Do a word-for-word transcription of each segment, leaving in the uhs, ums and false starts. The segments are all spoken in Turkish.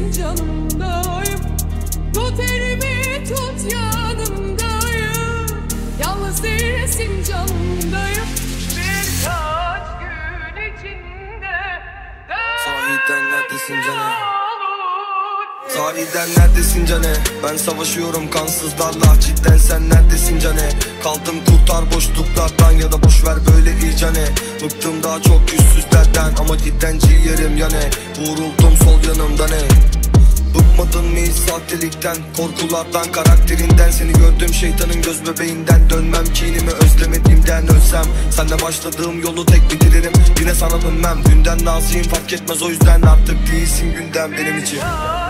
neredesin canımdayım. Tut elimi tut yanımdayım. Yalnız değilsin canımdayım. Birkaç gün içinde sahiden neredesin canım? Sahiden neredesin cane? Ben savaşıyorum kansızlarla. Cidden sen neredesin cane? Kaldım kurtar boşluklardan ya da boşver böyle iyicane. Bıktım daha çok yüzsüzlerden ama cidden ciğerim yane. Vuruldum sol yanımda ne? Bıkmadın mı hiç sahtelikten, korkulardan, karakterinden? Seni gördüm şeytanın göz bebeğinden. Dönmem kinimi özlemediğimden. Ölsem senle başladığım yolu tek bitiririm. Yine sana dönmem, dünden naziyim fark etmez. O yüzden artık değilsin gündem benim için.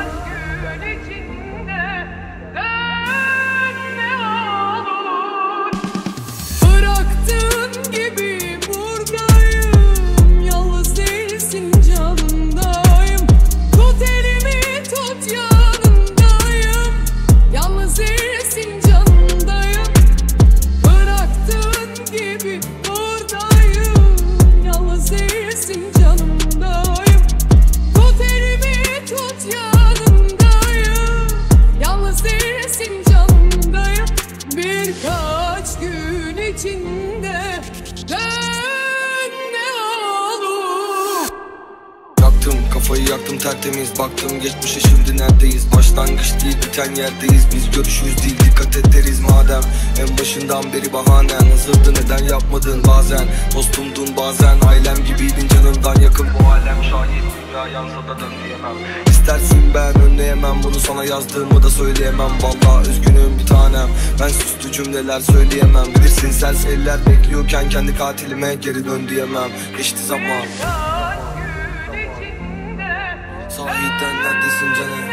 Birkaç gün içinde dön ne olur. Yaktım kafayı yaktım tertemiz. Baktım geçmişe şimdi neredeyiz? Başlangıç değil biten yerdeyiz. Biz görüşürüz değil dikkat ederiz madem. En başından beri bahanen hazırdı, neden yapmadın bazen? Dostumdun bazen ailem gibiydin, canından yakın bu alem şahit. Dünya yansa da dön diyemem. İstersin ben önleyemem bunu, sana yazdığımı da söyleyemem. Vallahi üzgünüm bir tanem, ben süslü cümleler söyleyemem. Bilirsin serseriler bekliyorken kendi katilime geri dön diyemem. Geçti zaman. Sahiden neredesin canım?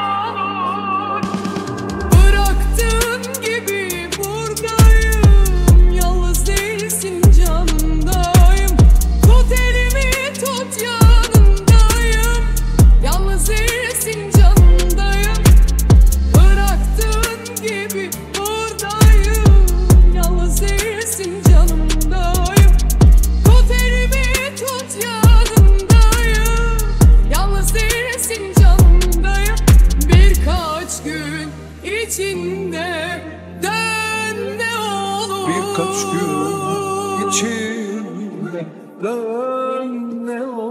Bıraktığın gibi buradayım. Yalnız değilsin canımdayım. Tut elimi tut yanımdayım. Yalnız değilsin canımdayım. Bıraktığın gibi buradayım. Yalnız değilsin canımdayım. Tut elimi tut yanımdayım. Yalnız değilsin canımdayım. Birkaç gün içinde dön ne olur. Birkaç gün içinde dön ne olur.